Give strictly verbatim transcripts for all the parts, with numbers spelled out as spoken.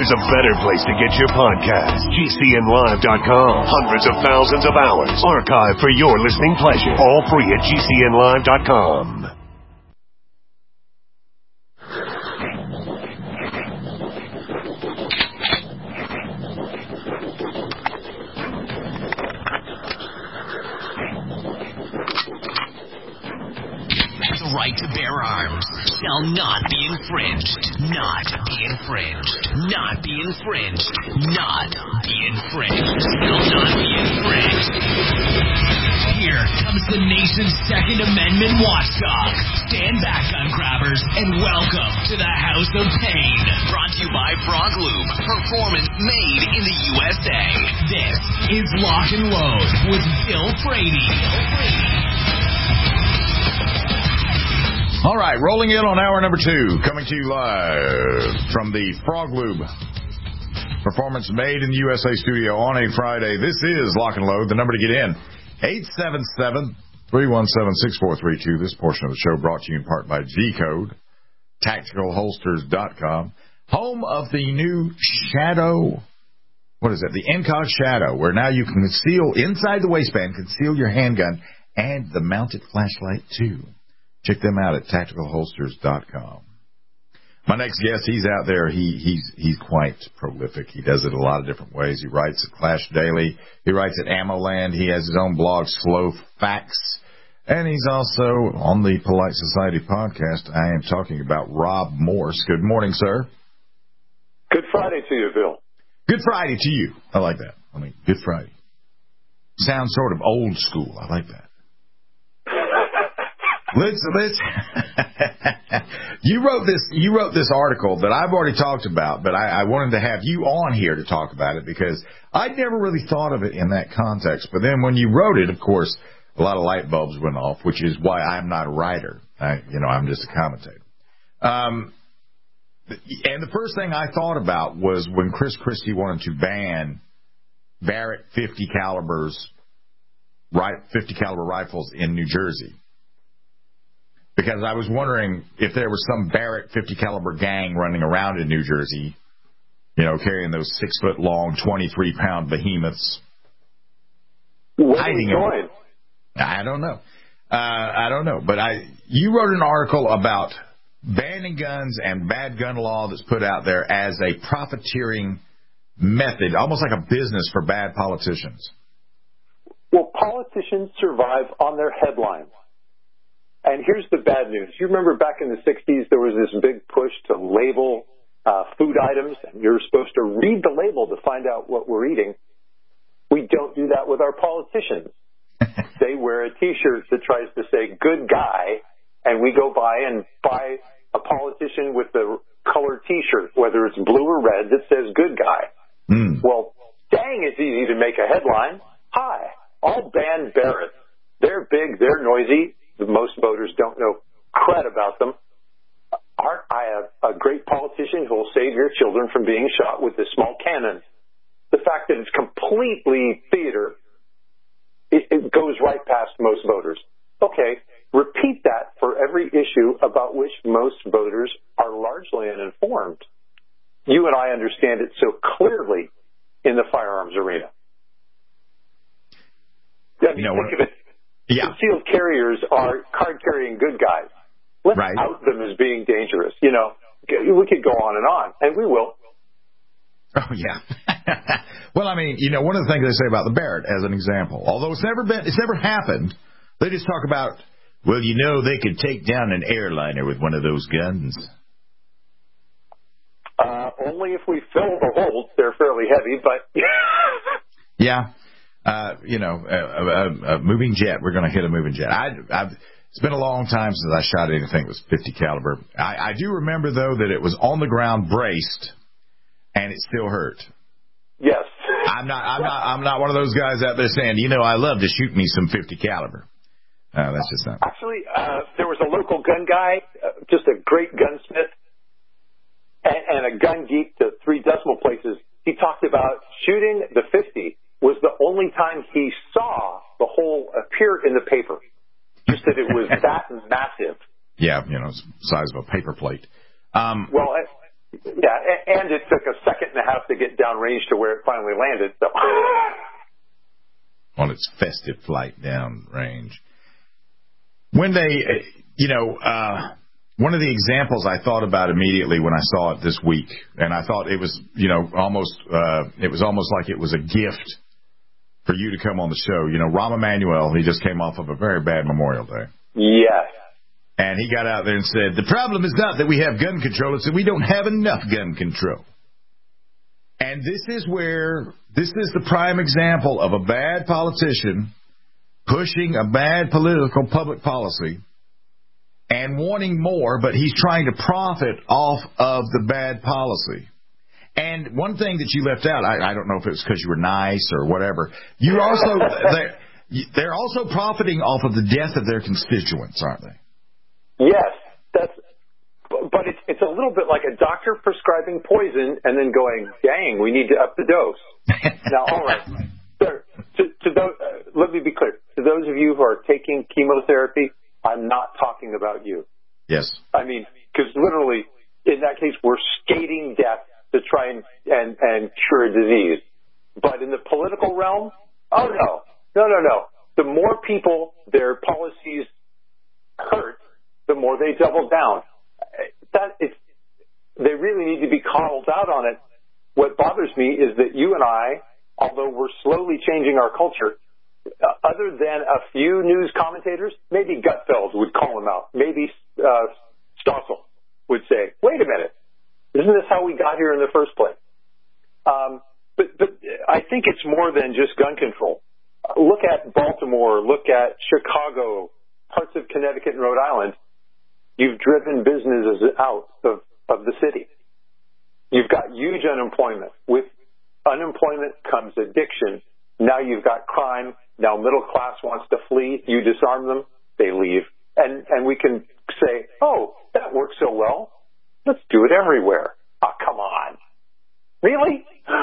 there's a better place to get your podcast. G C N live dot com. Hundreds of thousands of hours archived for your listening pleasure. All free at G C N live dot com. The right to bear arms shall not be infringed. Not be infringed. Not be infringed. Not be infringed. Shall not be infringed. Here comes the nation's Second Amendment watchdog. Stand back, gun grabbers, and welcome to the House of Pain. Brought to you by Frog Lube. Performance made in the U S A. This is Lock and Load with Bill Frady. Bill Frady. All right, rolling in on hour number two, coming to you live from the Frog Lube Performance Made in the U S A studio on a Friday. This is Lock and Load. The number to get in, eight seven seven, three one seven, six four three two. This portion of the show brought to you in part by G-Code, Tactical Holsters dot com, home of the new Shadow, what is it, the Incog Shadow, where now you can conceal inside the waistband, conceal your handgun, and the mounted flashlight, too. Check them out at Tactical Holsters dot com. My next guest, he's out there. He, he's he's quite prolific. He does it a lot of different ways. He writes at Clash Daily. He writes at AmmoLand. He has his own blog, Slow Facts. And he's also on the Polite Society podcast. I am talking about Rob Morse. Good morning, sir. Good Friday to you, Bill. Good Friday to you. I like that. I mean, Good Friday. Sounds sort of old school. I like that. Let's, let's, you wrote this, you wrote this article that I've already talked about, but I, I wanted to have you on here to talk about it because I'd never really thought of it in that context. But then when you wrote it, of course, a lot of light bulbs went off, which is why I'm not a writer. I, you know, I'm just a commentator. Um, and the first thing I thought about was when Chris Christie wanted to ban Barrett fifty calibers, right, fifty caliber rifles in New Jersey. Because I was wondering if there was some Barrett fifty caliber gang running around in New Jersey, you know, carrying those six foot long, twenty-three pound behemoths. What hiding are you doing? I don't know. Uh, I don't know. But I, you wrote an article about banning guns and bad gun law that's put out there as a profiteering method, almost like a business for bad politicians. Well, politicians survive on their headlines. And here's the bad news. You remember back in the sixties, there was this big push to label uh, food items, and you're supposed to read the label to find out what we're eating. We don't do that with our politicians. They wear a T-shirt that tries to say good guy, and we go by and buy a politician with the colored T-shirt, whether it's blue or red, that says good guy. Mm. Well, dang, it's easy to make a headline. Hi, I'll ban Barrett. They're big, they're noisy. Most voters don't know crud about them. Aren't I a, a great politician who will save your children from being shot with this small cannon? The fact that it's completely theater, it, it goes right past most voters. Okay, repeat that for every issue about which most voters are largely uninformed. You and I understand it so clearly in the firearms arena. I mean, you know, think of it. Yeah. Concealed carriers are card-carrying good guys. Let's right. out them as being dangerous. You know, we could go on and on, and we will. Oh, yeah. Well, I mean, you know, one of the things they say about the Barrett, as an example, although it's never been, it's never happened, they just talk about, well, you know, they could take down an airliner with one of those guns. Uh, only if we fill the holes. They're fairly heavy, but... yeah. Uh, you know, a, a, a moving jet. We're going to hit a moving jet. I, I've, it's been a long time since I shot anything that was fifty caliber. I, I do remember, though, that it was on the ground braced, and it still hurt. Yes. I'm not. I'm not. I'm not one of those guys out there saying, you know, I love to shoot me some fifty caliber. Uh, that's just not. Actually, uh, there was a local gun guy, uh, just a great gunsmith, and, and a gun geek to three decimal places. He talked about shooting the fifty. Was the only time he saw the hole appear in the paper. Just that it was that massive. Yeah, you know, size of a paper plate. Um, well, it, yeah, and it took a second and a enough to get downrange to where it finally landed. So on its festive flight downrange. When they, you know, uh, one of the examples I thought about immediately when I saw it this week, and I thought it was, you know, almost, uh, it was almost like it was a gift for you to come on the show. You know, Rahm Emanuel, he just came off of a very bad Memorial Day. Yes. And he got out there and said, the problem is not that we have gun control, it's that we don't have enough gun control. And this is where, this is the prime example of a bad politician pushing a bad political public policy and wanting more, but he's trying to profit off of the bad policy. And one thing that you left out, I, I don't know if it was because you were nice or whatever, you also, they're, they're also profiting off of the death of their constituents, aren't they? Yes, that's, but it's, it's a little bit like a doctor prescribing poison and then going, dang, we need to up the dose. Now, all right, sir, to, to those, uh, let me be clear. To those of you who are taking chemotherapy, I'm not talking about you. Yes. I mean, because literally, in that case, we're skating death to try and, and, and cure a disease. But in the political realm, oh, no. No, no, no. The more people their policies hurt, the more they double down. That is, they really need to be called out on it. What bothers me is that you and I, although we're slowly changing our culture, uh, other than a few news commentators, maybe Gutfeld would call him out. Maybe uh, Stossel would say, wait a minute, isn't this how we got here in the first place? Um, but, but I think it's more than just gun control. Look at Baltimore, look at Chicago, parts of Connecticut and Rhode Island. You've driven businesses out of, of the city. You've got huge unemployment. With unemployment comes addiction. Now you've got crime. Now middle class wants to flee. You disarm them, they leave. And, and we can say, oh, that works so well. Let's do it everywhere. Oh, come on. Really?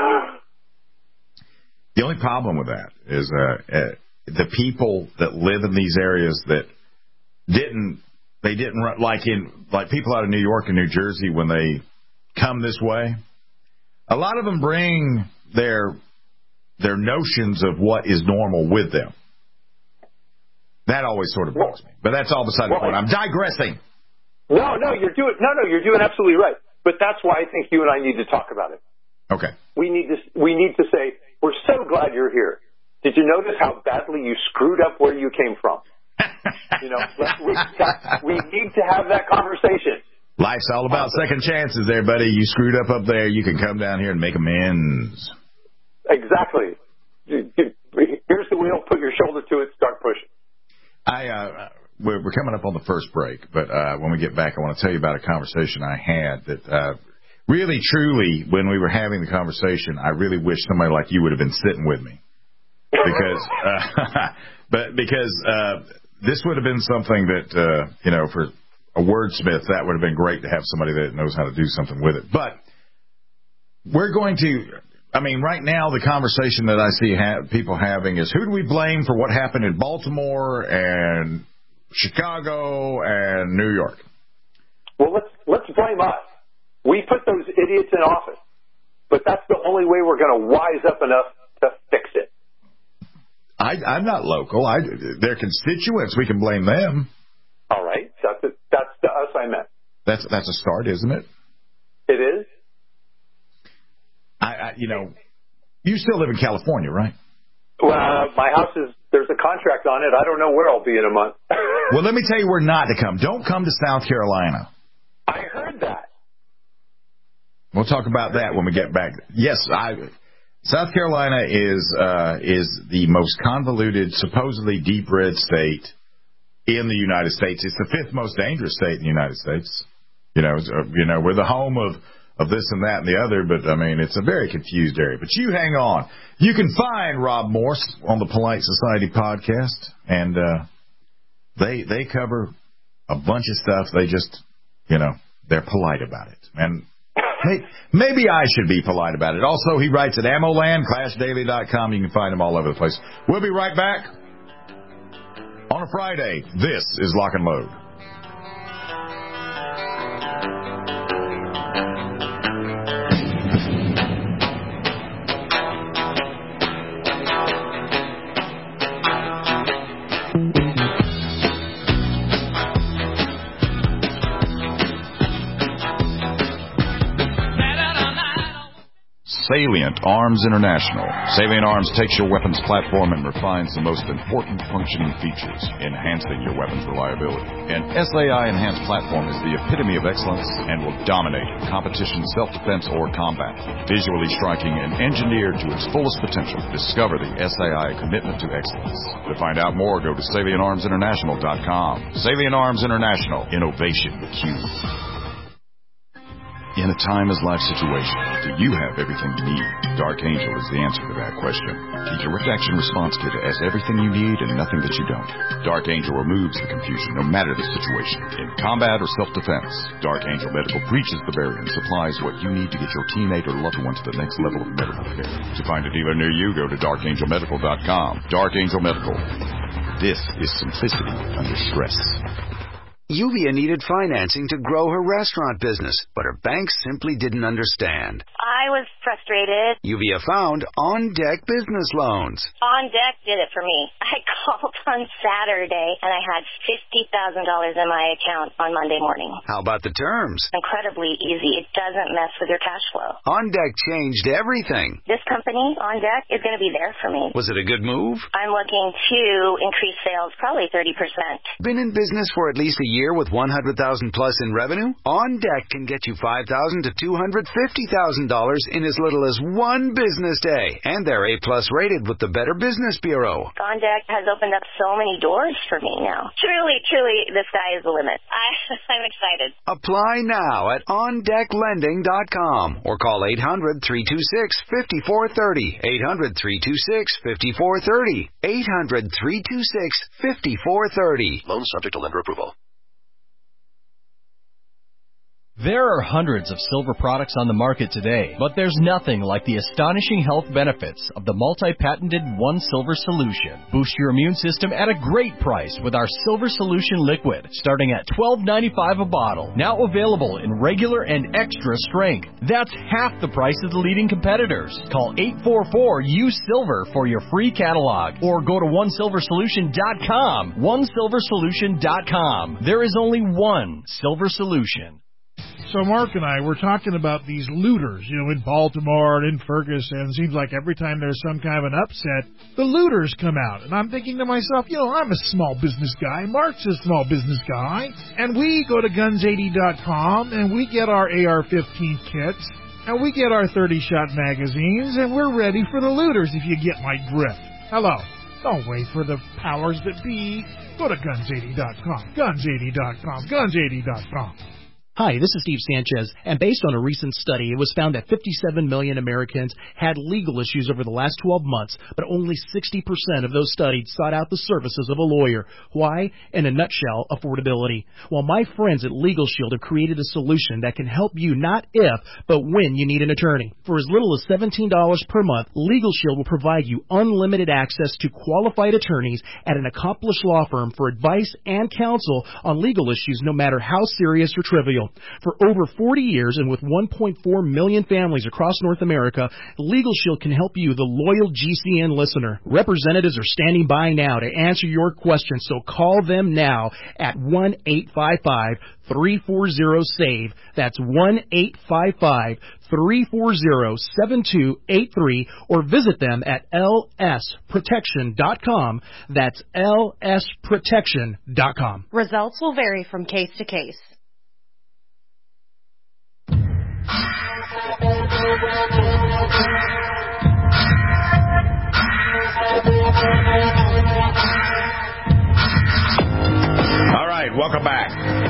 The only problem with that is uh, uh, the people that live in these areas that didn't, they didn't run, like in like people out of New York and New Jersey when they come this way. A lot of them bring their their notions of what is normal with them. That always sort of bugs me. But that's all beside the point. I'm digressing. No, no, you're doing no, no, you're doing absolutely right. But that's why I think you and I need to talk about it. Okay. We need to we need to say, we're so glad you're here. Did you notice how badly you screwed up where you came from? You know, we, we need to have that conversation. Life's all about second chances there, buddy. You screwed up up there, you can come down here and make amends. Exactly. Here's the wheel, put your shoulder to it, start pushing. I, uh, we're, we're coming up on the first break, but uh, when we get back, I want to tell you about a conversation I had that uh, really, truly, when we were having the conversation, I really wish somebody like you would have been sitting with me. Because, uh, but because uh, this would have been something that, uh, you know, for a wordsmith, that would have been great to have somebody that knows how to do something with it. But we're going to, I mean, right now the conversation that I see ha- people having is who do we blame for what happened in Baltimore and Chicago and New York? Well, let's let's blame us. We put those idiots in office, but that's the only way we're going to wise up enough to fix it. I, I'm not local. I, they're constituents. We can blame them. All right. That's it. That's the us I meant. That's that's a start, isn't it? It is. I, I you know, you still live in California, right? Well, uh, my house is, there's a contract on it. I don't know where I'll be in a month. Well, let me tell you where not to come. Don't come to South Carolina. I heard that. We'll talk about that when we get back. Yes, I... South Carolina is uh, is the most convoluted, supposedly deep red state in the United States. It's the fifth most dangerous state in the United States. You know, you know, we're the home of, of this and that and the other, but I mean, it's a very confused area. But you hang on. You can find Rob Morse on the Polite Society podcast, and uh, they they cover a bunch of stuff. They just, you know, they're polite about it. And maybe I should be polite about it. Also, he writes at AmmoLand, Clash Daily dot com. You can find him all over the place. We'll be right back on a Friday. This is Lock and Load. Salient Arms International. Salient Arms takes your weapons platform and refines the most important functioning features, enhancing your weapons reliability. An S A I enhanced platform is the epitome of excellence and will dominate competition, self-defense, or combat. Visually striking and engineered to its fullest potential, discover the S A I commitment to excellence. To find out more, go to salient arms international dot com. Salient Arms International. Innovation with Q. In a time-as-life situation, do you have everything you need? Dark Angel is the answer to that question. The Direct Action Response Kit has everything you need and nothing that you don't. Dark Angel removes the confusion, no matter the situation. In combat or self-defense, Dark Angel Medical breaches the barrier and supplies what you need to get your teammate or loved one to the next level of medical care. To find a dealer near you, go to dark angel medical dot com. Dark Angel Medical. This is simplicity under stress. Yuvia needed financing to grow her restaurant business, but her bank simply didn't understand. I was frustrated. Yuvia found On Deck Business Loans. On Deck did it for me. I called on Saturday, and I had fifty thousand dollars in my account on Monday morning. How about the terms? Incredibly easy. It doesn't mess with your cash flow. On Deck changed everything. This company, On Deck, is going to be there for me. Was it a good move? I'm looking to increase sales probably thirty percent. Been in business for at least a year with one hundred thousand dollars plus in revenue? On Deck can get you five thousand dollars to two hundred fifty thousand dollars in as little as one business day. And they're A plus rated with the Better Business Bureau. On Deck has opened up so many doors for me now. Truly, truly, the sky is the limit. I, I'm excited. Apply now at on deck lending dot com or call eight hundred, three two six, five four three zero. eight hundred, three two six, five four three zero. eight hundred, three two six, five four three zero. Loan subject to lender approval. There are hundreds of silver products on the market today, but there's nothing like the astonishing health benefits of the multi-patented One Silver Solution. Boost your immune system at a great price with our Silver Solution Liquid, starting at twelve ninety-five a bottle. Now available in regular and extra strength. That's half the price of the leading competitors. Call eight four four U SILVER for your free catalog, or go to one silver solution dot com. one silver solution dot com. There is only one Silver Solution. So Mark and I were talking about these looters, you know, in Baltimore and in Ferguson. It seems like every time there's some kind of an upset, the looters come out. And I'm thinking to myself, you know, I'm a small business guy. Mark's a small business guy. And we go to guns eighty dot com and we get our A R fifteen kits. And we get our thirty-shot magazines. And we're ready for the looters, if you get my drift. Hello. Don't wait for the powers that be. Go to guns eighty dot com. guns eighty dot com. guns eighty dot com. Hi, this is Steve Sanchez, and based on a recent study, it was found that fifty-seven million Americans had legal issues over the last twelve months, but only sixty percent of those studied sought out the services of a lawyer. Why? In a nutshell, affordability. Well, my friends at Legal Shield have created a solution that can help you not if, but when you need an attorney. For as little as seventeen dollars per month, Legal Shield will provide you unlimited access to qualified attorneys at an accomplished law firm for advice and counsel on legal issues, no matter how serious or trivial. For over forty years and with one point four million families across North America, Legal Shield can help you, the loyal G C N listener. Representatives are standing by now to answer your questions, so call them now at one eight five five, three four zero, SAVE. That's one eight five five, three four zero, seven two eight three, or visit them at L S protection dot com. That's L S protection dot com. Results will vary from case to case. All right, welcome back.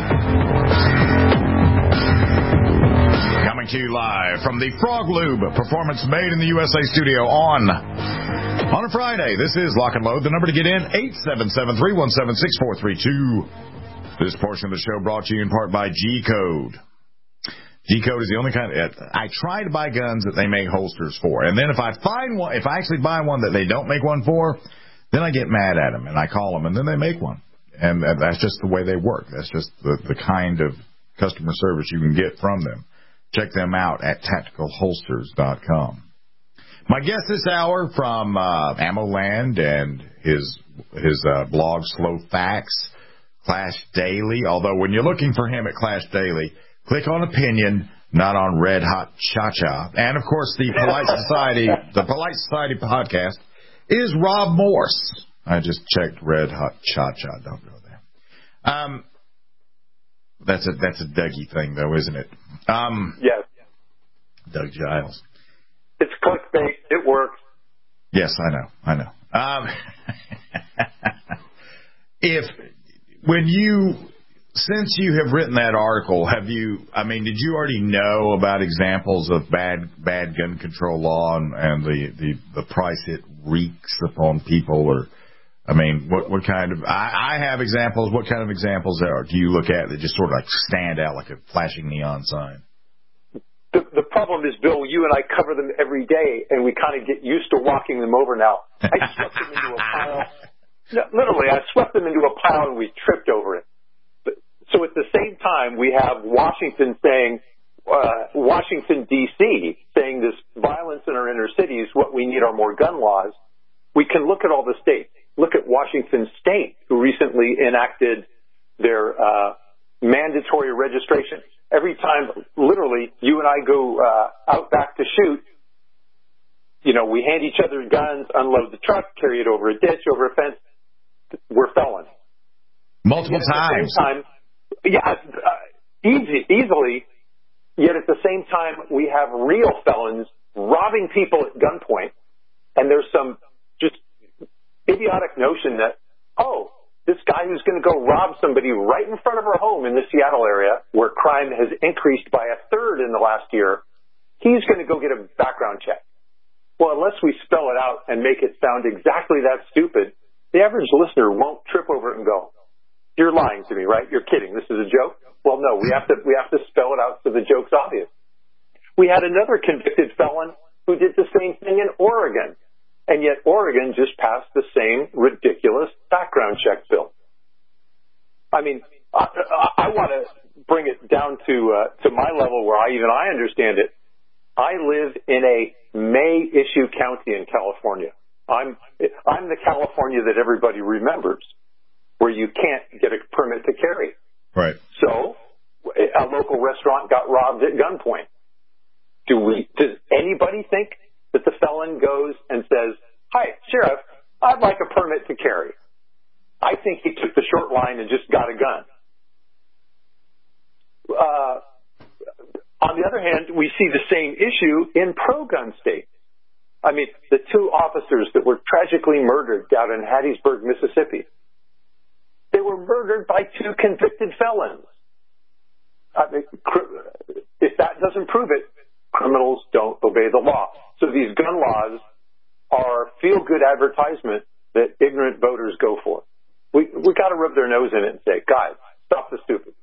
Coming to you live from the Frog Lube Performance Made in the U S A studio on on a Friday. This is Lock and Load. The number to get in, eight seven seven, three one seven, six four three two. This portion of the show brought to you in part by G-Code. G-Code is the only kind of, I try to buy guns that they make holsters for. And then if I find one, if I actually buy one that they don't make one for, then I get mad at them and I call them and then they make one. And that's just the way they work. That's just the, the kind of customer service you can get from them. Check them out at tactical holsters dot com. My guest this hour from uh, AmmoLand and his his uh, blog Slow Facts, Clash Daily. Although when you're looking for him at Clash Daily, click on opinion, not on Red Hot Cha-Cha. And, of course, the Polite Society, the Polite Society podcast is Rob Morse. I just checked Red Hot Cha-Cha. Don't go there. Um, that's a that's a Dougie thing, though, isn't it? Um, yes. Doug Giles. It's clickbait. It works. Yes, I know. I know. Um, if when you since you have written that article, have you? I mean, did you already know about examples of bad bad gun control law and, and the, the the price it wreaks upon people? Or, I mean, what what kind of? I, I have examples. What kind of examples are do you look at that just sort of like stand out like a flashing neon sign? The, the problem is, Bill, you and I cover them every day, and we kind of get used to walking them over now. I swept them into a pile. No, literally, I swept them into a pile, and we tripped over it. But, so at the same time, we have Washington saying, uh, Washington, D C, saying this violence in our inner cities, what we need are more gun laws. We can look at all the states. Look at Washington State, who recently enacted their uh, mandatory registration. Every time, literally, you and I go uh, out back to shoot, you know, we hand each other guns, unload the truck, carry it over a ditch, over a fence. We're felons. Multiple times. At the same time, yeah, uh, easy, easily. Yet at the same time, we have real felons robbing people at gunpoint, and there's some just idiotic notion that, oh, this guy who's going to go rob somebody right in front of her home in the Seattle area, where crime has increased by a third in the last year, he's going to go get a background check. Well, unless we spell it out and make it sound exactly that stupid, the average listener won't trip over it and go, "You're lying to me, right? You're kidding. This is a joke." Well, no, we have to we have to spell it out so the joke's obvious. We had another convicted felon who did the same thing in Oregon. And yet Oregon just passed the same ridiculous background check bill. I mean, I, I, I want to bring it down to uh, to my level where I even I understand it. I live in a May-issue county in California. I'm I'm the California that everybody remembers, where you can't get a permit to carry. Right. So a local restaurant got robbed at gunpoint. Do we? Does anybody think that the felon goes and says, "Hi, Sheriff, I'd like a permit to carry"? I think he took the short line and just got a gun. Uh, on the other hand, we see the same issue in pro-gun states. I mean, the two officers that were tragically murdered down in Hattiesburg, Mississippi, they were murdered by two convicted felons. I mean, if that doesn't prove it, criminals don't obey the law. So these gun laws are feel-good advertisement that ignorant voters go for. We we got to rub their nose in it and say, guys, stop the stupid.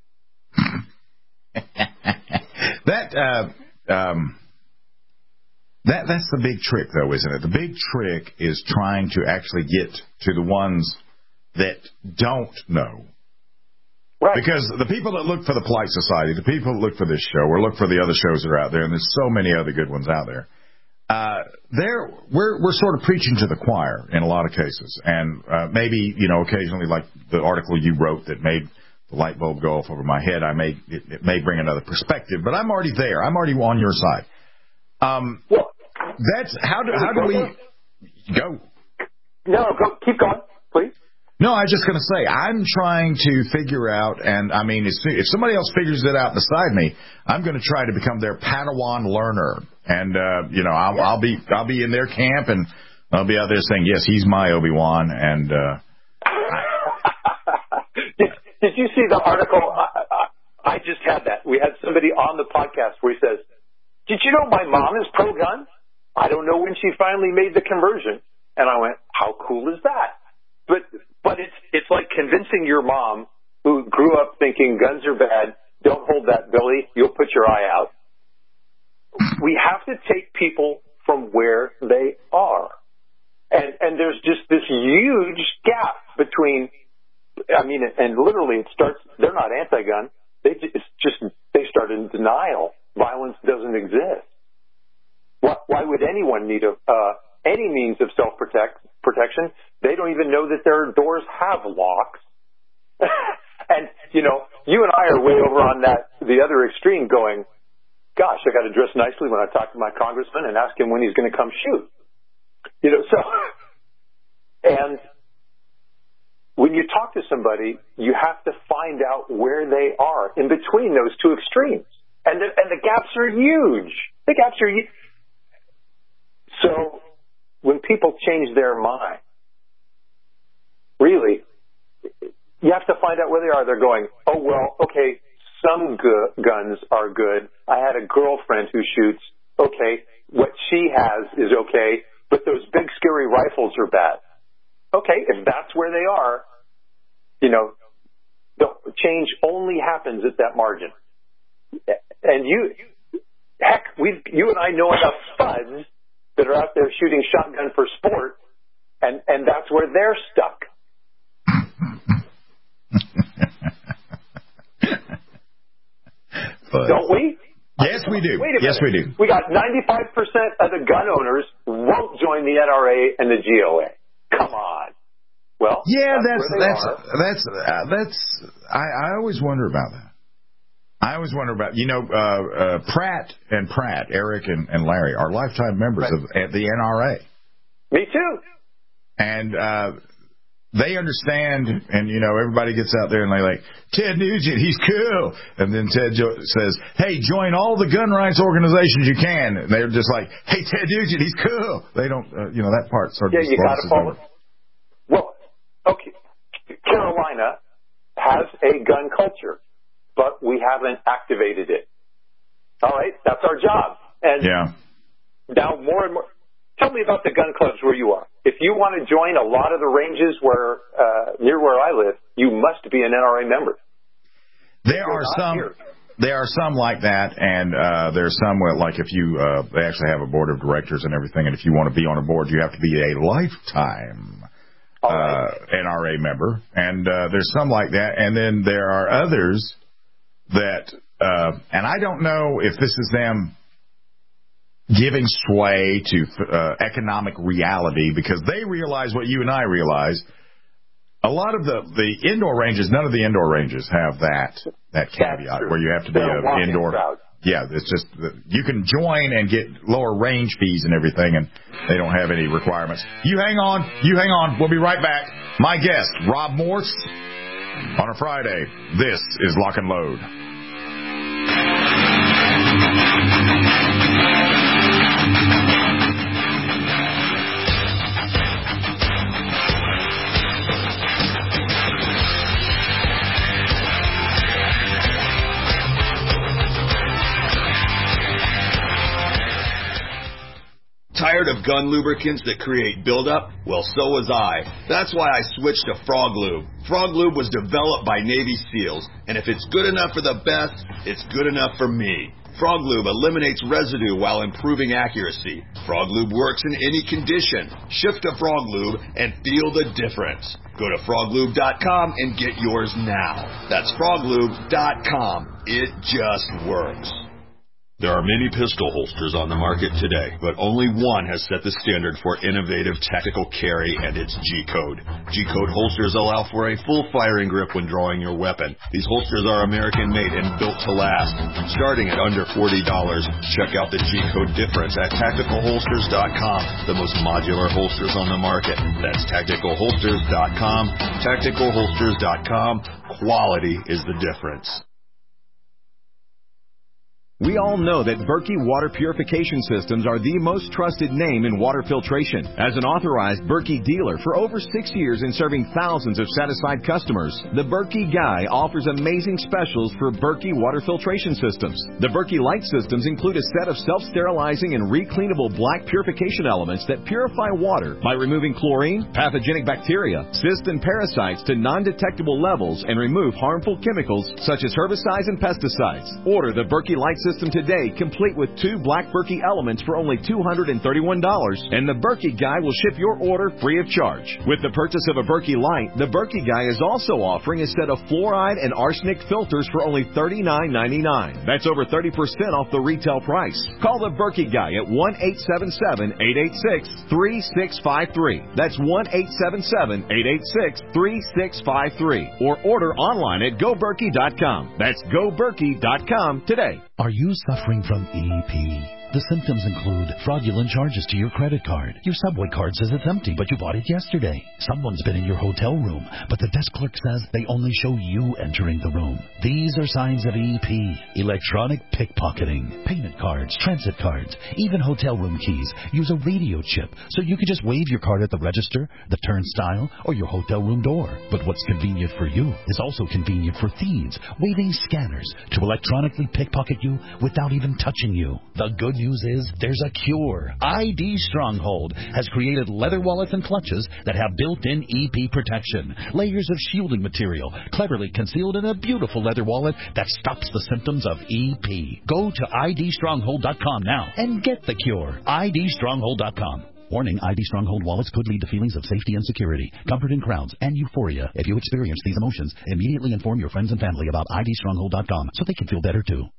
that uh, um, that that's the big trick, though, isn't it? The big trick is trying to actually get to the ones that don't know. Right. Because the people that look for the Polite Society, the people that look for this show, or look for the other shows that are out there, and there's so many other good ones out there, uh, they're, we're, we're sort of preaching to the choir in a lot of cases. And uh, maybe, you know, occasionally, like the article you wrote that made the light bulb go off over my head, I may it, it may bring another perspective, but I'm already there. I'm already on your side. Um, well, that's how do how do we go? No, go keep going, please. No, I was just going to say, I'm trying to figure out, and I mean, if somebody else figures it out beside me, I'm going to try to become their Padawan learner. And, uh, you know, I'll, yeah. I'll be I'll be in their camp, and I'll be out there saying, yes, he's my Obi-Wan. And uh, did, did you see the article? I, I, I just had that. We had somebody on the podcast where he says, did you know my mom is pro-gun? I don't know when she finally made the conversion. And I went, how cool is that? But but it's it's like convincing your mom, who grew up thinking guns are bad, don't hold that, Billy, you'll put your eye out. We have to take people from where they are. And and there's just this huge gap between, I mean, and literally it starts, they're not anti-gun, they just, it's just, they start in denial. Violence doesn't exist. Why, why would anyone need a, uh, any means of self-protect protection? They don't even know that their doors have locks. And, you know, you and I are way over on that, the other extreme, going, gosh, I got to dress nicely when I talk to my congressman and ask him when he's going to come shoot. You know, so, and when you talk to somebody, you have to find out where they are in between those two extremes. And the, and the gaps are huge. The gaps are huge. So when people change their mind, really, you have to find out where they are. They're going, oh, well, okay, some gu- guns are good. I had a girlfriend who shoots. Okay, what she has is okay, but those big, scary rifles are bad. Okay, if that's where they are, you know, the change only happens at that margin. And you, heck, we, you and I know enough spuds that are out there shooting shotgun for sport, and, and that's where they're stuck. Don't we? Yes, we do. Wait a minute. Yes, we do. We got ninety-five percent of the gun owners won't join the N R A and the G O A. Come on. Well, yeah, that's that's that's that's uh, that's. I, I always wonder about that. I always wonder about you know uh, uh, Pratt and Pratt, Eric and, and Larry are lifetime members right. of at the N R A. Me too. And uh, they understand, and you know everybody gets out there and they like Ted Nugent, he's cool, and then Ted jo- says, "Hey, join all the gun rights organizations you can." And they're just like, "Hey, Ted Nugent, he's cool." They don't, uh, you know, that part sort of yeah, you got to follow. Well, okay, Carolina has a gun culture, but we haven't activated it. All right, that's our job. And yeah. now more and more. Tell me about the gun clubs where you are. If you want to join a lot of the ranges where uh, near where I live, you must be an N R A member. There are some. Here. There are some like that, and uh, there's some where, like, if you uh, they actually have a board of directors and everything, and if you want to be on a board, you have to be a lifetime uh, right. N R A member. And uh, there's some like that, and then there are others that, uh, and I don't know if this is them giving sway to uh, economic reality, because they realize what you and I realize. A lot of the, the indoor ranges, none of the indoor ranges have that that caveat where you have to be an indoor. Crowd. Yeah, it's just you can join and get lower range fees and everything, and they don't have any requirements. You hang on, you hang on. We'll be right back. My guest, Rob Morse, on a Friday. This is Lock and Load. Tired of gun lubricants that create buildup? Well, so was I. That's why I switched to Frog Lube. Frog Lube was developed by Navy SEALs, and if it's good enough for the best, it's good enough for me. Frog Lube eliminates residue while improving accuracy. Frog Lube works in any condition. Shift to Frog Lube and feel the difference. Go to frog lube dot com and get yours now. That's frog lube dot com. It just works. There are many pistol holsters on the market today, but only one has set the standard for innovative tactical carry, and it's G-Code. G-Code holsters allow for a full firing grip when drawing your weapon. These holsters are American-made and built to last. Starting at under forty dollars, check out the G-Code difference at tactical holsters dot com, the most modular holsters on the market. That's tactical holsters dot com. tactical holsters dot com. Quality is the difference. We all know that Berkey Water Purification Systems are the most trusted name in water filtration. As an authorized Berkey dealer for over six years and serving thousands of satisfied customers, the Berkey Guy offers amazing specials for Berkey Water Filtration Systems. The Berkey Light Systems include a set of self-sterilizing and recleanable black purification elements that purify water by removing chlorine, pathogenic bacteria, cysts, and parasites to non-detectable levels and remove harmful chemicals such as herbicides and pesticides. Order the Berkey Light Systems today, complete with two black Berkey elements for only two hundred thirty-one dollars, and the Berkey Guy will ship your order free of charge. With the purchase of a Berkey Light, the Berkey Guy is also offering a set of fluoride and arsenic filters for only thirty-nine ninety-nine. That's over thirty percent off the retail price. Call the Berkey Guy at one eight seven seven, eight eight six, three six five three. That's one eight seven seven, eight eight six, three six five three. Or order online at go berkey dot com. That's go berkey dot com today. Are you you suffering from E P? The symptoms include fraudulent charges to your credit card. Your Subway card says it's empty, but you bought it yesterday. Someone's been in your hotel room, but the desk clerk says they only show you entering the room. These are signs of E P. Electronic pickpocketing. Payment cards, transit cards, even hotel room keys use a radio chip, so you can just wave your card at the register, the turnstile, or your hotel room door. But what's convenient for you is also convenient for thieves, waving scanners to electronically pickpocket you without even touching you. The good news is there's a cure. I D Stronghold has created leather wallets and clutches that have built-in E P protection. Layers of shielding material cleverly concealed in a beautiful leather wallet that stops the symptoms of E P. Go to I D stronghold dot com now and get the cure. I D stronghold dot com. Warning, I D Stronghold wallets could lead to feelings of safety and security, comfort in crowds, and euphoria. If you experience these emotions, immediately inform your friends and family about I D stronghold dot com so they can feel better too.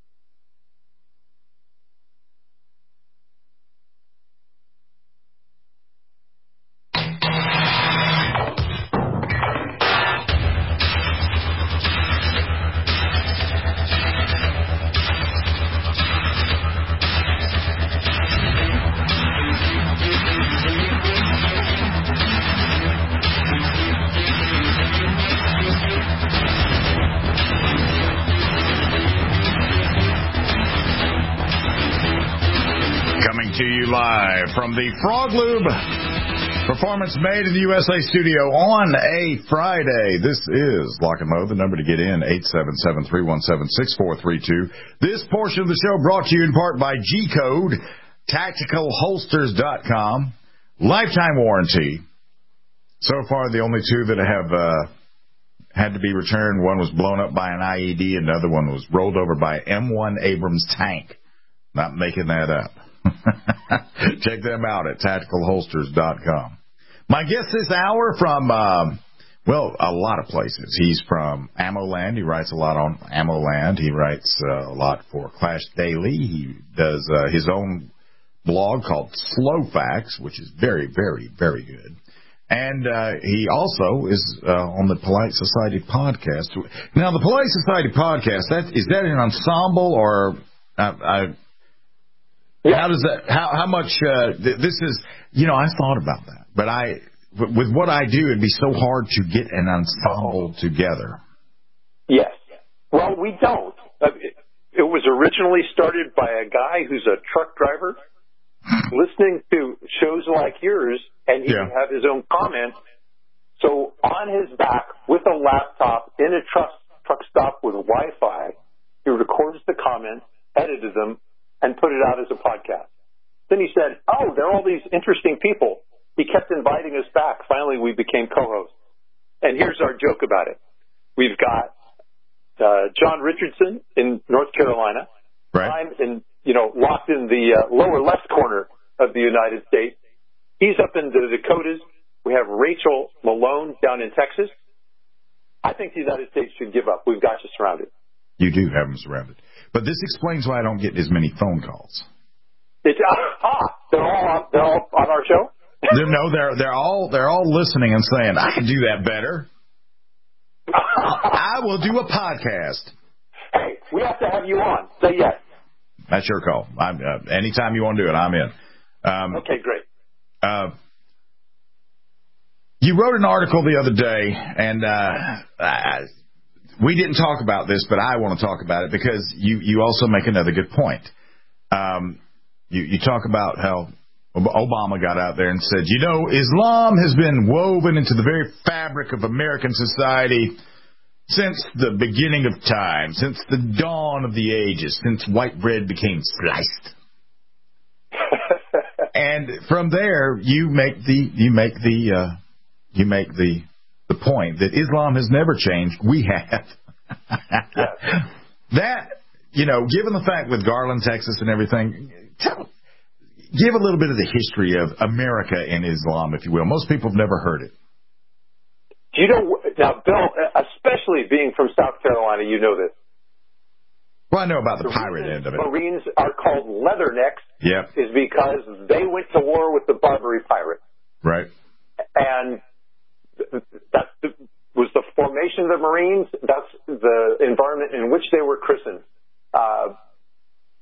To you live from the Frog Lube Performance Made in the U S A studio on a Friday. This is Lock and Load. The number to get in, eight seven seven, three one seven, six four three two. This portion of the show brought to you in part by G Code, Tactical Holsters dot com, lifetime warranty. So far, the only two that have uh, had to be returned, one was blown up by an I E D, and the other one was rolled over by M one Abrams tank. Not making that up. Check them out at Tactical Holsters dot com. My guest this hour from, um, well, a lot of places. He's from AmmoLand. He writes a lot on AmmoLand. He writes uh, a lot for Clash Daily. He does uh, his own blog called Slow Facts, which is very, very, very good. And uh, he also is uh, on the Polite Society podcast. Now, the Polite Society podcast, that, is that an ensemble or... Uh, I, Yeah. How does that, how, how much, uh, th- this is, you know, I thought about that, but I, w- with what I do, it'd be so hard to get an ensemble together. Yes. Well, we don't. Uh, it, it was originally started by a guy who's a truck driver listening to shows like yours, and he yeah. would have his own comments. So on his back with a laptop in a truck, truck stop with Wi-Fi, he records the comments, edited them, and put it out as a podcast. Then he said, oh, there are all these interesting people. He kept inviting us back. Finally, we became co-hosts. And here's our joke about it. We've got uh, John Richardson in North Carolina. Right. I'm in, you know, locked in the uh, lower left corner of the United States. He's up in the Dakotas. We have Rachel Malone down in Texas. I think the United States should give up. We've got you surrounded. You do have them surrounded. But this explains why I don't get as many phone calls. It's, ah, they're all on, they're all on our show? they're, no, they're they're all they're all listening and saying, I can do that better. I will do a podcast. Hey, we have to have you on. Say yes. That's your call. I'm, uh, anytime you want to do it, I'm in. Um, okay, great. Uh, you wrote an article the other day, and uh, I, we didn't talk about this, but I want to talk about it because you, you also make another good point. Um, you, you talk about how Obama got out there and said, you know, Islam has been woven into the very fabric of American society since the beginning of time, since the dawn of the ages, since white bread became sliced. And from there, you make the you make the uh, you make the the point that Islam has never changed. We have. That, you know, given the fact with Garland, Texas, and everything, tell, give a little bit of the history of America and Islam, if you will. Most people have never heard it. Do you know, now, Bill, especially being from South Carolina, you know this. Well, I know about the, the pirate end of it. Marines are called leathernecks yep. is because they went to war with the Barbary pirate. Right. And that was the formation of the Marines. That's the environment in which they were christened. Uh,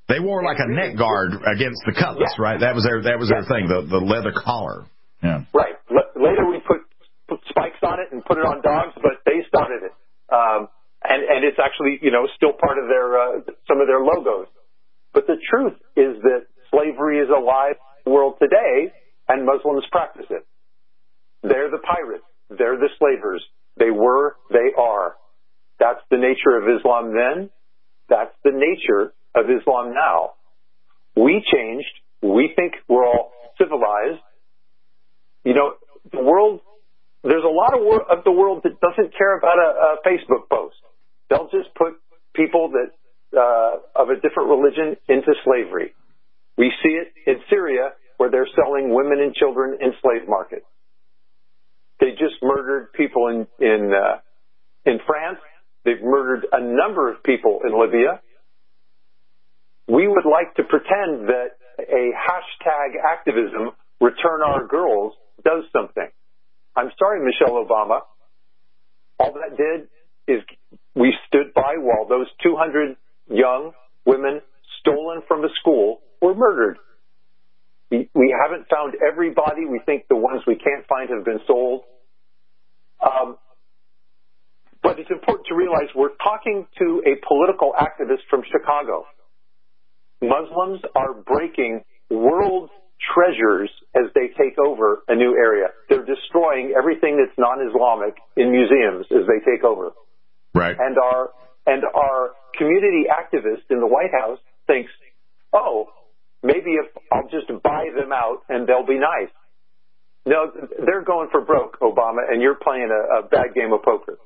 They wore like a neck guard against the cutlass, yeah. right? That was their that was yeah. their thing, the the leather collar. Yeah. Right. L- later we put, put spikes on it and put it on dogs, but they started it. Um, and, and it's actually, you know, still part of their uh, some of their logos. But the truth is that slavery is alive in the world today, and Muslims practice it. They're the pirates. They're the slavers. They were, they are. That's the nature of Islam then. That's the nature of Islam now. We changed. We think we're all civilized. You know, the world, there's a lot of, wor- of the world that doesn't care about a, a Facebook post. They'll just put people that uh, of a different religion into slavery. We see it in Syria, where they're selling women and children in slave markets. They just murdered people in in uh, in France. They've murdered a number of people in Libya. We would like to pretend that a hashtag activism, return our girls, does something. I'm sorry, Michelle Obama. All that did is we stood by while those two hundred young women stolen from a school were murdered. We, we haven't found everybody. We think the ones we can't find have been sold. Um, but it's important to realize we're talking to a political activist from Chicago. Muslims are breaking world treasures as they take over a new area. They're destroying everything that's non-Islamic in museums as they take over. Right. And our and our community activist in the White House thinks, oh, maybe if I'll just buy them out and they'll be nice. No, they're going for broke, Obama, and you're playing a, a bad game of poker.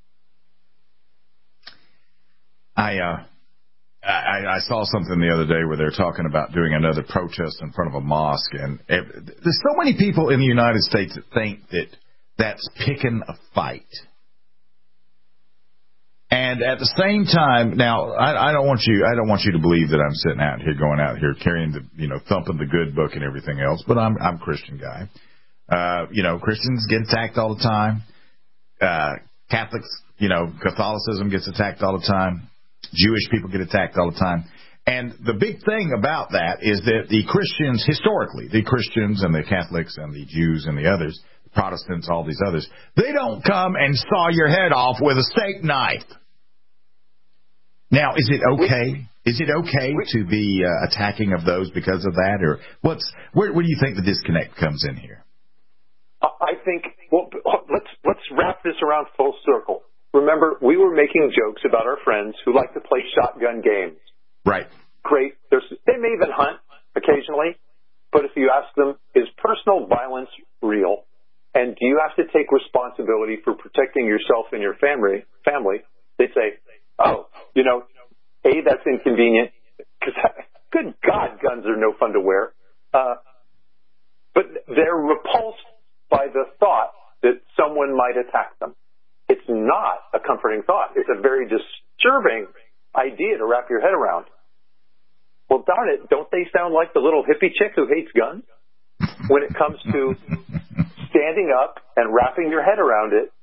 I uh, I, I saw something the other day where they're talking about doing another protest in front of a mosque, and it, there's so many people in the United States that think that that's picking a fight. And at the same time, now I, I don't want you, I don't want you to believe that I'm sitting out here, going out here carrying the, you know, thumping the good book and everything else. But I'm, I'm a Christian guy. Uh, you know, Christians get attacked all the time. Uh, Catholics, you know, Catholicism gets attacked all the time. Jewish people get attacked all the time. And the big thing about that is that the Christians, historically, the Christians and the Catholics and the Jews and the others, Protestants, all these others, they don't come and saw your head off with a steak knife. Now, is it okay? Is it okay to be uh, attacking of those because of that, or what's where, where do you think the disconnect comes in here? I think well, let's let's wrap this around full circle. Remember, we were making jokes about our friends who like to play shotgun games. Right. Great. There's, they may even hunt occasionally, but if you ask them, is personal violence real? And do you have to take responsibility for protecting yourself and your family? Family, they'd say, oh, you know, A, that's inconvenient, because, good God, guns are no fun to wear. Uh, but they're repulsed by the thought that someone might attack them. It's not a comforting thought. It's a very disturbing idea to wrap your head around. Well, darn it, don't they sound like the little hippie chick who hates guns? When it comes to standing up and wrapping your head around it,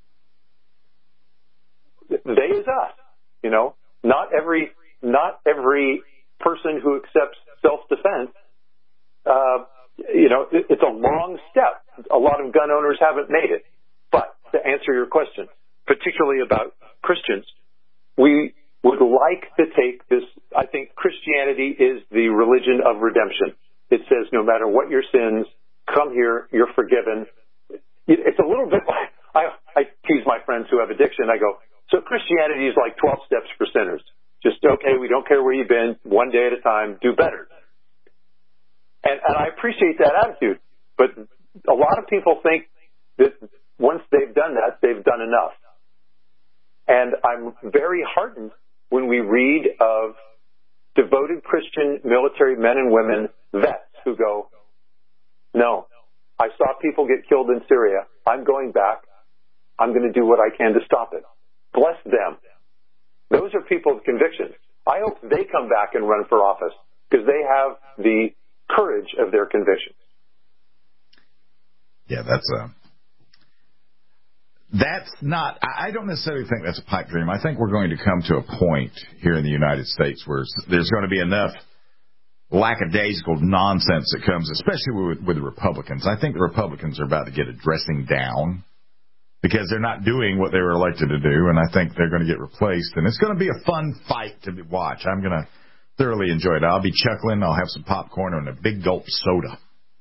they is us. You know, not every not every person who accepts self-defense, uh, you know, it, it's a long step. A lot of gun owners haven't made it. But to answer your question, particularly about Christians, we would like to take this. I think Christianity is the religion of redemption. It says no matter what your sins, come here, you're forgiven. It's a little bit like, I, I tease my friends who have addiction. I go, so Christianity is like twelve steps for sinners. Just, okay, we don't care where you've been, one day at a time, do better. And, and I appreciate that attitude. But a lot of people think that once they've done that, they've done enough. And I'm very heartened when we read of devoted Christian military men and women, vets, who go, no, I saw people get killed in Syria. I'm going back. I'm going to do what I can to stop it. Bless them. Those are people with convictions. I hope they come back and run for office because they have the courage of their convictions. Yeah, that's a that's not, I don't necessarily think that's a pipe dream. I think we're going to come to a point here in the United States where there's going to be enough lackadaisical nonsense that comes, especially with, with the Republicans. I think the Republicans are about to get a dressing down because they're not doing what they were elected to do, and I think they're going to get replaced. And it's going to be a fun fight to watch. I'm going to thoroughly enjoy it. I'll be chuckling. I'll have some popcorn and a big gulp soda.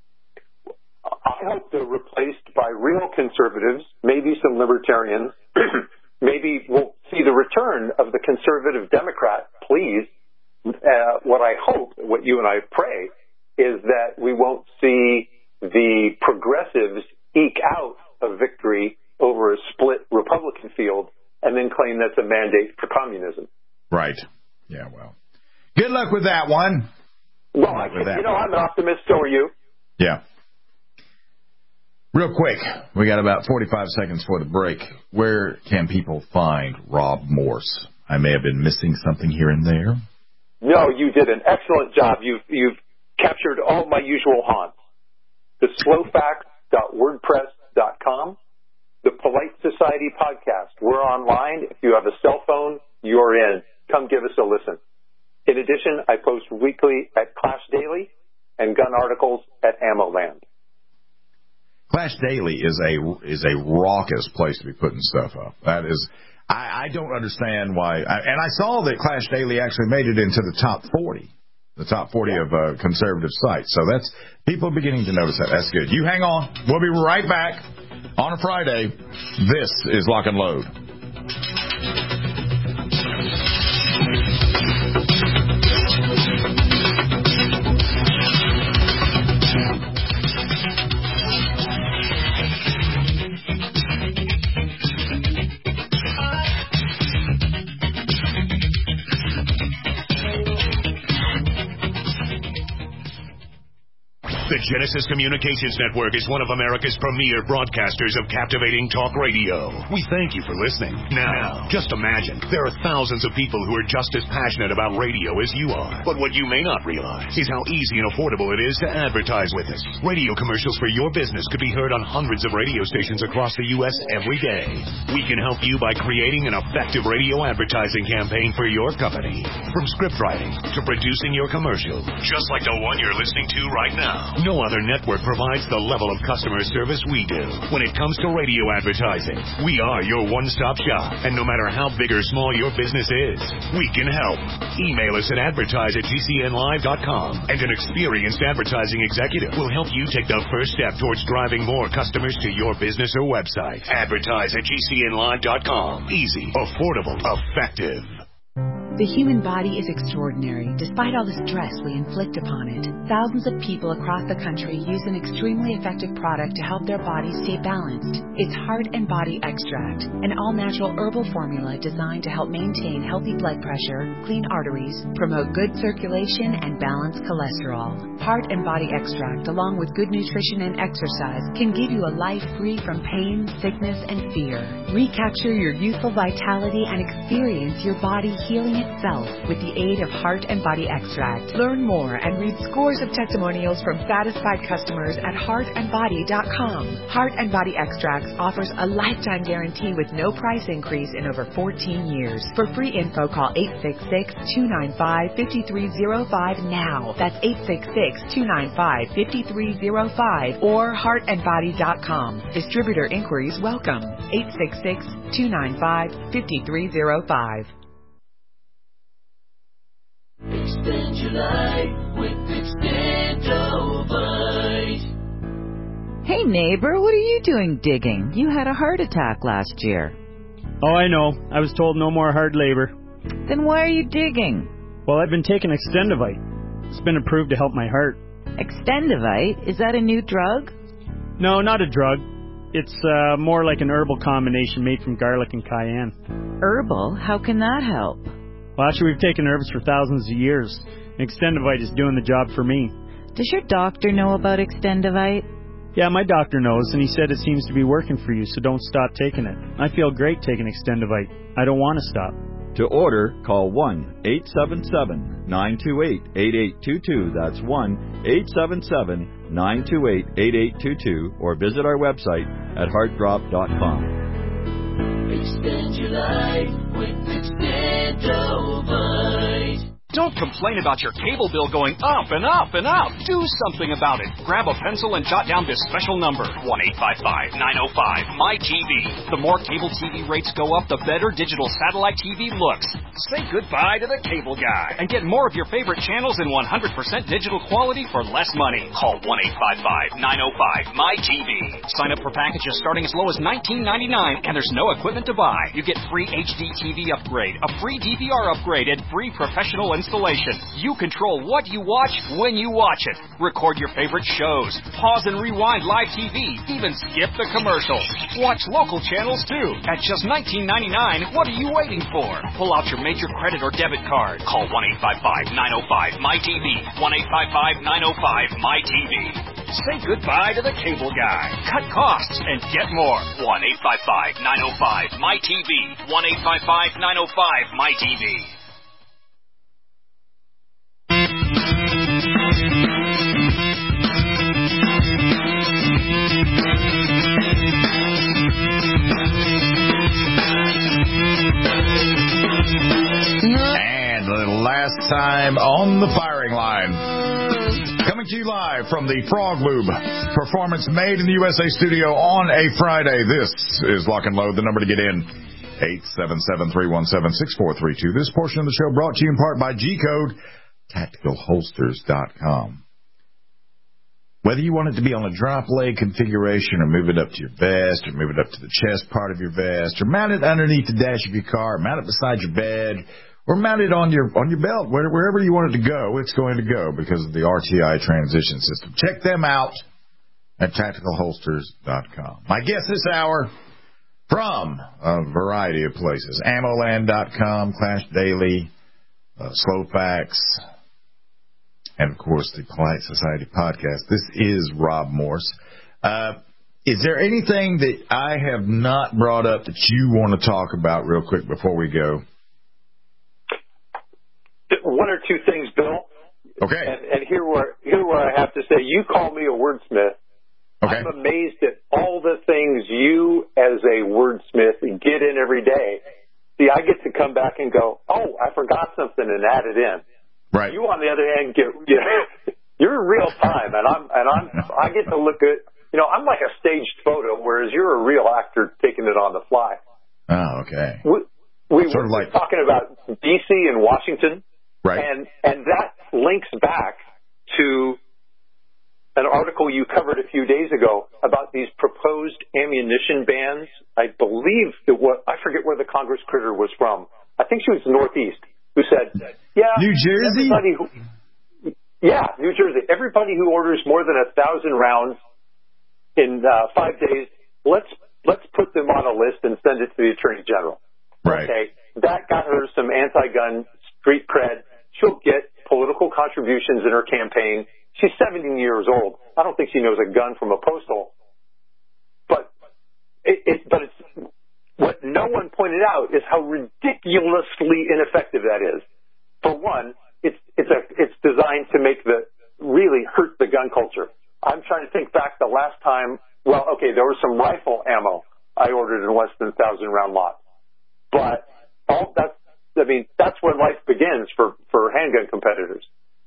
I hope they're replaced by real conservatives, maybe some libertarians. Maybe we'll see the return of the conservative Democrat, please. Uh, what I hope, what you and I pray, is that we won't see the progressives eke out a victory over a split Republican field and then claim that's a mandate for communism. Right. Yeah, well. Good luck with that one. Well, I can, you know, one. I'm an optimist, so are you. Yeah. Real quick, we got about forty-five seconds for the break. Where can people find Rob Morse? I may have been missing something here and there. No, you did an excellent job. You've, you've captured all my usual haunts. The slowfax dot wordpress dot com, the Polite Society podcast. We're online. If you have a cell phone, you're in. Come give us a listen. In addition, I post weekly at Clash Daily and gun articles at Ammo Land. Clash Daily is a is a raucous place to be putting stuff up. That is, I, I don't understand why. I, and I saw that Clash Daily actually made it into the top forty, the top forty of uh, conservative sites. So that's people are beginning to notice that. That's good. You hang on. We'll be right back on a Friday. This is Lock and Load. The Genesis Communications Network is one of America's premier broadcasters of captivating talk radio. We thank you for listening. Now, just imagine, there are thousands of people who are just as passionate about radio as you are. But what you may not realize is how easy and affordable it is to advertise with us. Radio commercials for your business could be heard on hundreds of radio stations across the U S every day. We can help you by creating an effective radio advertising campaign for your company. From script writing to producing your commercial, just like the one you're listening to right now. No other network provides the level of customer service we do. When it comes to radio advertising, we are your one-stop shop. And no matter how big or small your business is, we can help. Email us at advertise at G C N live dot com, and an experienced advertising executive will help you take the first step towards driving more customers to your business or website. Advertise at G C N live dot com. Easy, affordable, effective. The human body is extraordinary, despite all the stress we inflict upon it. Thousands of people across the country use an extremely effective product to help their bodies stay balanced. It's Heart and Body Extract, an all-natural herbal formula designed to help maintain healthy blood pressure, clean arteries, promote good circulation, and balance cholesterol. Heart and Body Extract, along with good nutrition and exercise, can give you a life free from pain, sickness, and fear. Recapture your youthful vitality and experience your body healing itself with the aid of Heart and Body Extract. Learn more and read scores of testimonials from satisfied customers at heart and body dot com. Heart and Body Extracts offers a lifetime guarantee with no price increase in over fourteen years. For free info, call eight six six, two nine five, five three zero five now. That's eight six six, two nine five, five three zero five or heart and body dot com. Distributor inquiries welcome. eight six six, two nine five, five three zero five. Extend your life with Extendovite. Hey neighbor, what are you doing digging? You had a heart attack last year. Oh, I know. I was told no more hard labor. Then why are you digging? Well, I've been taking Extendovite. It's been approved to help my heart. Extendovite? Is that a new drug? No, not a drug. It's uh, more like an herbal combination made from garlic and cayenne. Herbal? How can that help? Well, actually, we've taken herbs for thousands of years. Extendovite is doing the job for me. Does your doctor know about Extendovite? Yeah, my doctor knows, and he said it seems to be working for you, so don't stop taking it. I feel great taking Extendovite. I don't want to stop. To order, call one eight seven seven, nine two eight, eight eight two two. That's one eight seven seven, nine two eight, eight eight two two, or visit our website at heart drop dot com. Extend your life with Extendovite. Don't complain about your cable bill going up and up and up. Do something about it. Grab a pencil and jot down this special number, one eight five five, nine oh five, M Y T V. The more cable T V rates go up, the better digital satellite T V looks. Say goodbye to the cable guy and get more of your favorite channels in one hundred percent digital quality for less money. Call one eight five five, nine oh five, M Y T V. Sign up for packages starting as low as nineteen ninety-nine, and there's no equipment to buy. You get free H D T V upgrade, a free D V R upgrade, and free professional installation. You control what you watch when you watch it. Record your favorite shows. Pause and rewind live T V. Even skip the commercials. Watch local channels too. At just nineteen ninety-nine, what are you waiting for? Pull out your major credit or debit card. Call one eight five five, nine oh five, M Y T V. one eight five five, nine oh five, M Y T V. Say goodbye to the cable guy. Cut costs and get more. one eight five five, nine oh five, M Y T V. one eight five five, nine oh five, M Y T V. And the last time on the firing line. Coming to you live from the Frog Lube Performance Made in the U S A studio on a Friday. This is Lock and Load. The number to get in, eight seven seven, three one seven, six four three two. This portion of the show brought to you in part by G Code, tactical holsters dot com. Whether you want it to be on a drop leg configuration or move it up to your vest or move it up to the chest part of your vest or mount it underneath the dash of your car, or mount it beside your bed, or mount it on your on your belt, wherever you want it to go, it's going to go because of the R T I transition system. Check them out at tactical holsters dot com. My guest this hour from a variety of places, ammo land dot com, Clash Daily, uh, Slowfax, and, of course, the Polite Society podcast. This is Rob Morse. Uh, is there anything that I have not brought up that you want to talk about real quick before we go? One or two things, Bill. Okay. And, and here where here where I have to say, you call me a wordsmith. Okay. I'm amazed at all the things you, as a wordsmith, get in every day. See, I get to come back and go, oh, I forgot something, and add it in. Right. You, on the other hand, get you know, you're real time, and I'm and I'm I get to look at you know I'm like a staged photo, whereas you're a real actor taking it on the fly. Oh, okay. We, we sort were of like talking about D C and Washington, right? And and that links back to an article you covered a few days ago about these proposed ammunition bans. I believe it was I forget where the Congress critter was from. I think she was Northeast. Who said, yeah, New Jersey? Everybody who, yeah, New Jersey. Everybody who orders more than a thousand rounds in uh, five days, let's let's put them on a list and send it to the Attorney General. Right. Okay, that got her some anti-gun street cred. She'll get political contributions in her campaign. She's seventeen years old. I don't think she knows a gun from a postal. But it, it but it's. What no one pointed out is how ridiculously ineffective that is. For one, it's it's a it's designed to make the really hurt the gun culture. I'm trying to think back the last time. Well, okay, there was some rifle ammo I ordered in less than a thousand round lot, but all that's I mean that's where life begins for for handgun competitors.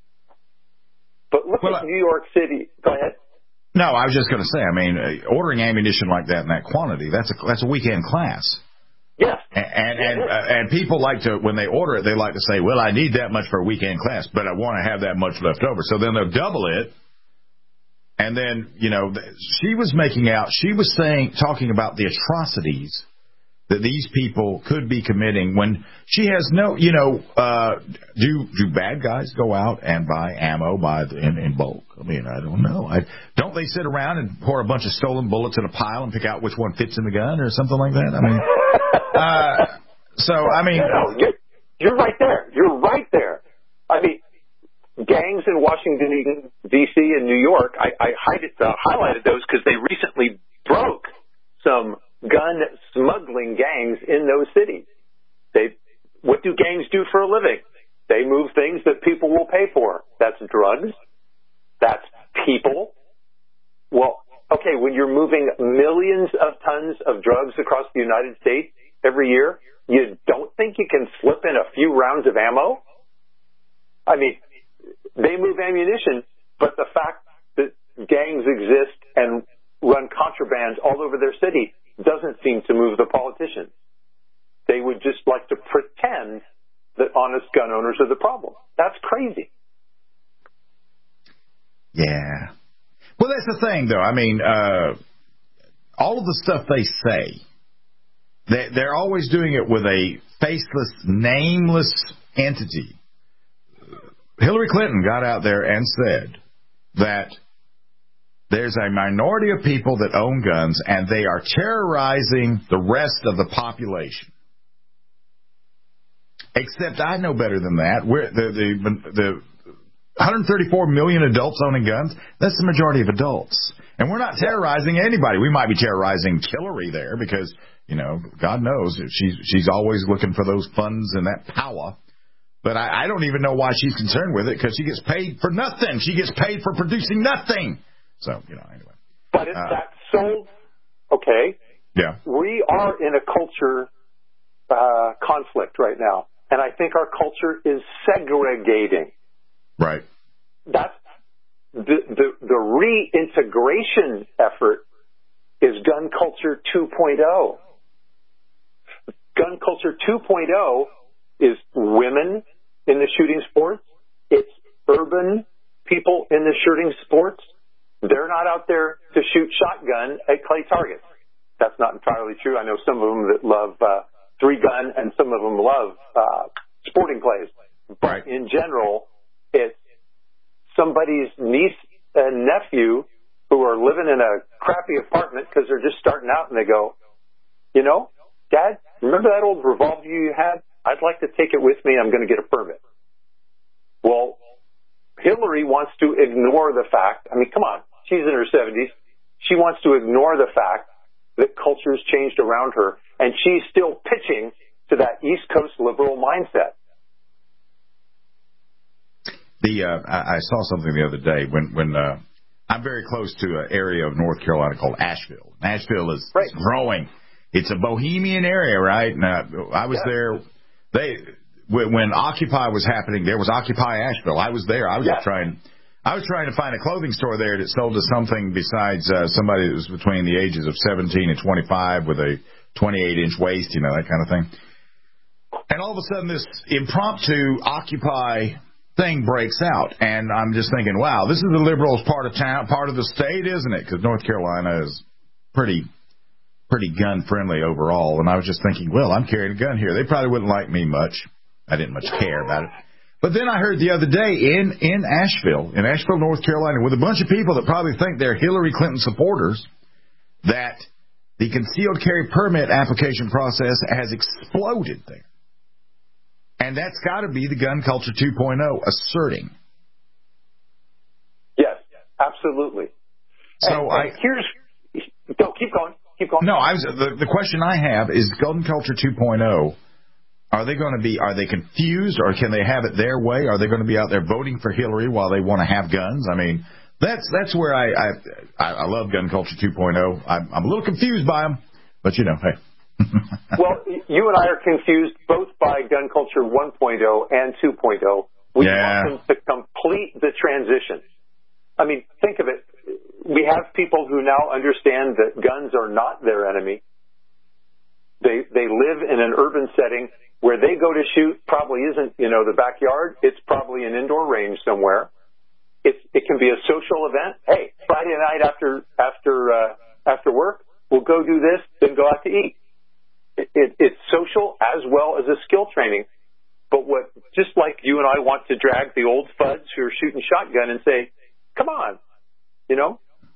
But look well, at New York City. Go ahead. No, I was just going to say, I mean, uh, ordering ammunition like that in that quantity, that's a that's a weekend class. Yes. And and and, uh, and people like to, when they order it, they like to say, well, I need that much for a weekend class, but I want to have that much left over. So then they'll double it. And then, you know, she was making out, she was saying, talking about the atrocities that these people could be committing when she has no, you know, uh, do do bad guys go out and buy ammo by the, in, in bulk? I mean, I don't know. I, don't they sit around and pour a bunch of stolen bullets in a pile and pick out which one fits in the gun or something like that? I mean, uh, so, I mean. No, you're, you're right there. You're right there. I mean, gangs in Washington, D C and New York, I, I hide it, uh, highlighted those because they recently broke some gun smuggling gangs in those cities. They, what do gangs do for a living? They move things that people will pay for. That's drugs. That's people. Well, okay, when you're moving millions of tons of drugs across the United States, every year, you don't think you can slip in a few rounds of ammo? I mean, they move ammunition, but the fact that gangs exist and run contraband all over their city doesn't seem to move the politicians. They would just like to pretend that honest gun owners are the problem. That's crazy. Yeah. Well, that's the thing, though. I mean, uh, all of the stuff they say, they, they're always doing it with a faceless, nameless entity. Hillary Clinton got out there and said that there's a minority of people that own guns, and they are terrorizing the rest of the population. Except I know better than that. We're, the, the, the one hundred thirty-four million adults owning guns, that's the majority of adults. And we're not terrorizing anybody. We might be terrorizing Hillary there because, you know, God knows she's, she's always looking for those funds and that power. But I, I don't even know why she's concerned with it because she gets paid for nothing. She gets paid for producing nothing. So, you know, anyway. But it's uh, that so, okay. Yeah. We are in a culture uh, conflict right now. And I think our culture is segregating. Right. That's the, the, the reintegration effort is gun culture two point oh. Gun culture two point oh is women in the shooting sports. It's urban people in the shooting sports. They're not out there to shoot shotgun at clay targets. That's not entirely true. I know some of them that love uh, three gun and some of them love uh, sporting clays. But right. in general, it's somebody's niece and nephew who are living in a crappy apartment because they're just starting out and they go, you know, Dad, remember that old revolver you had? I'd like to take it with me. I'm going to get a permit. Well, Hillary wants to ignore the fact, I mean, come on, she's in her seventies. She wants to ignore the fact that culture's changed around her, and she's still pitching to that East Coast liberal mindset. The uh, I, I saw something the other day when when uh, I'm very close to an area of North Carolina called Asheville. Asheville is right. growing. It's a bohemian area, right? And uh, I was yeah. there. They when, when Occupy was happening, there was Occupy Asheville. I was there. I was yeah. trying. I was trying to find a clothing store there that sold us something besides uh, somebody that was between the ages of seventeen and twenty-five with a twenty-eight inch waist, you know, that kind of thing. And all of a sudden, this impromptu Occupy thing breaks out, and I'm just thinking, wow, this is the liberals' part of town, part of the state, isn't it? Because North Carolina is pretty, pretty gun friendly overall. And I was just thinking, well, I'm carrying a gun here. They probably wouldn't like me much. I didn't much care about it. But then I heard the other day in in Asheville, in Asheville, North Carolina, with a bunch of people that probably think they're Hillary Clinton supporters, that the concealed carry permit application process has exploded there. And that's got to be the gun culture two point oh asserting. Yes, absolutely. So and, I and here's go keep going, keep going. No, I was the the question I have is gun culture two point oh. Are they going to be? Are they confused, or can they have it their way? Are they going to be out there voting for Hillary while they want to have guns? I mean, that's that's where I I, I love gun culture two point oh. I'm, I'm a little confused by them, but you know, hey. Well, you and I are confused both by gun culture one point oh and two point oh. We yeah. want them to complete the transition. I mean, think of it. We have people who now understand that guns are not their enemy. They they live in an urban setting where they go to shoot probably isn't, you know, the backyard. It's probably an indoor range somewhere. It's, it can be a social event. Hey, Friday night after after uh, after work, we'll go do this, then go out to eat. It, it, it's social as well as a skill training. But what, just like you and I want to drag the old fuds who are shooting shotgun and say, come on, you know,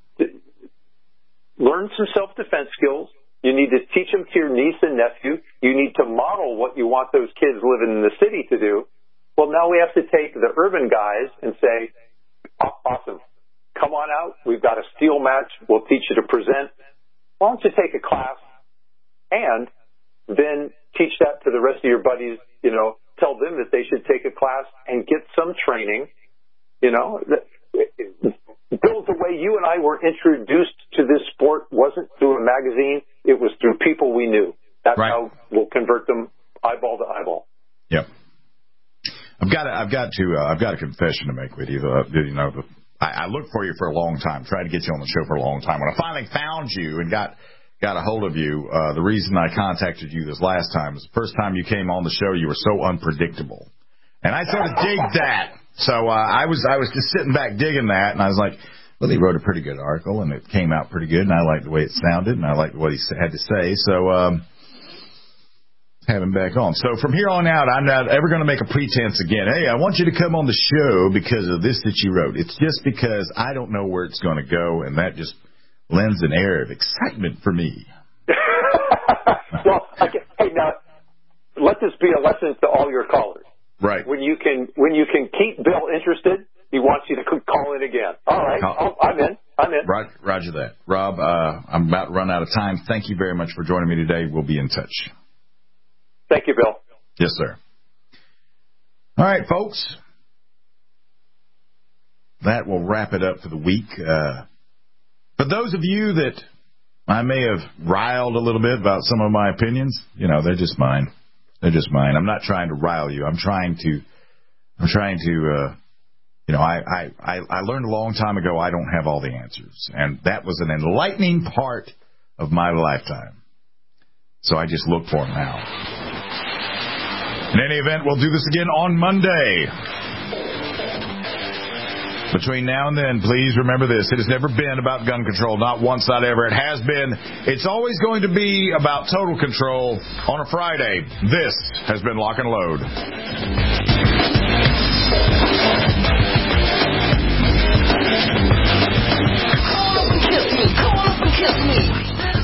learn some self-defense skills. You need to teach them to your niece and nephew. You need to model what you want those kids living in the city to do. Well, now we have to take the urban guys and say, awesome, come on out. We've got a steel match. We'll teach you to present. Why don't you take a class and then teach that to the rest of your buddies, you know, tell them that they should take a class and get some training, you know. Bill, the way you and I were introduced to this sport wasn't through a magazine. It was through people we knew. That's right. how we'll convert them eyeball to eyeball. Yep. I've got to, I've got to, uh, I've got a confession to make with you. Uh, you know, the, I, I looked for you for a long time, tried to get you on the show for a long time. When I finally found you and got got a hold of you, uh, the reason I contacted you this last time was the first time you came on the show, you were so unpredictable, and I sort of digged that. So uh, I was I was just sitting back digging that, and I was like, well, he wrote a pretty good article, and it came out pretty good, and I liked the way it sounded, and I liked what he had to say. So. Um, Have him back on. So from here on out, I'm not ever going to make a pretense again. Hey, I want you to come on the show because of this that you wrote. It's just because I don't know where it's going to go, and that just lends an air of excitement for me. Well, okay. Hey, now, let this be a lesson to all your callers. Right. When you can, when you can keep Bill interested, he wants you to call in again. All right. I'll, I'm in. I'm in. Roger, roger that. Rob, uh, I'm about to run out of time. Thank you very much for joining me today. We'll be in touch. Thank you, Bill. Yes, sir. All right, folks. That will wrap it up for the week. Uh, for those of you that I may have riled a little bit about some of my opinions, you know, they're just mine. They're just mine. I'm not trying to rile you. I'm trying to, I'm trying to, uh, you know, I, I, I learned a long time ago I don't have all the answers. And that was an enlightening part of my lifetime. So I just look for them now. In any event, we'll do this again on Monday. Between now and then, please remember this. It has never been about gun control. Not once, not ever. It has been. It's always going to be about total control on a Friday. This has been Lock and Load. Call up and kiss me. Call up and kiss me.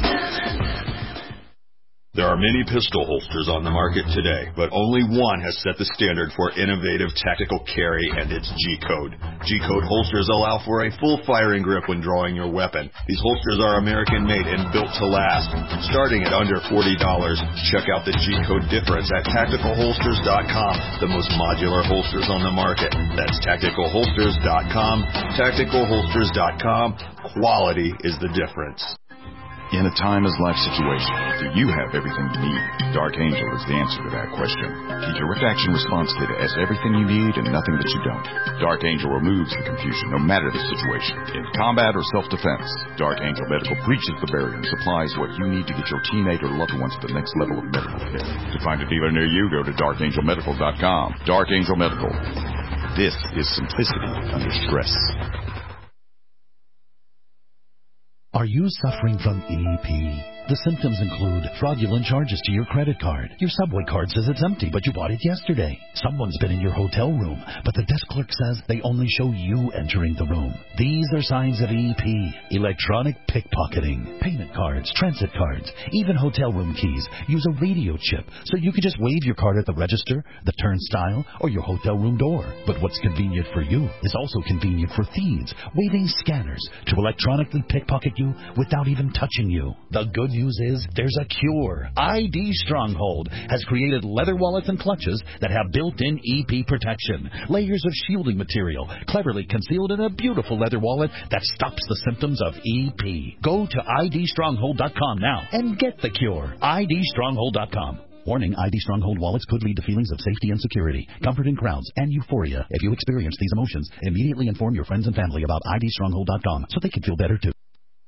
There are many pistol holsters on the market today, but only one has set the standard for innovative tactical carry, and it's G-Code. G-Code holsters allow for a full firing grip when drawing your weapon. These holsters are American-made and built to last. Starting at under forty dollars, check out the G-Code difference at tactical holsters dot com, the most modular holsters on the market. That's tactical holsters dot com, tactical holsters dot com. Quality is the difference. In a time as life situation, do you have everything you need? Dark Angel is the answer to that question. The direct action response kit has everything you need and nothing that you don't. Dark Angel removes the confusion no matter the situation. In combat or self-defense, Dark Angel Medical breaches the barrier and supplies what you need to get your teammate or loved ones to the next level of medical care. To find a dealer near you, go to dark angel medical dot com. Dark Angel Medical. This is simplicity under stress. Are you suffering from E P? The symptoms include fraudulent charges to your credit card. Your subway card says it's empty, but you bought it yesterday. Someone's been in your hotel room, but the desk clerk says they only show you entering the room. These are signs of E P. Electronic pickpocketing. Payment cards, transit cards, even hotel room keys use a radio chip, so you can just wave your card at the register, the turnstile, or your hotel room door. But what's convenient for you is also convenient for thieves, waving scanners to electronically pickpocket you without even touching you. The good news is there's a cure. I D Stronghold has created leather wallets and clutches that have built-in E P protection. Layers of shielding material cleverly concealed in a beautiful leather wallet that stops the symptoms of E P. Go to I D stronghold dot com now and get the cure. I D stronghold dot com. Warning, I D Stronghold wallets could lead to feelings of safety and security, comfort in crowds, and euphoria. If you experience these emotions, immediately inform your friends and family about I D stronghold dot com so they can feel better too.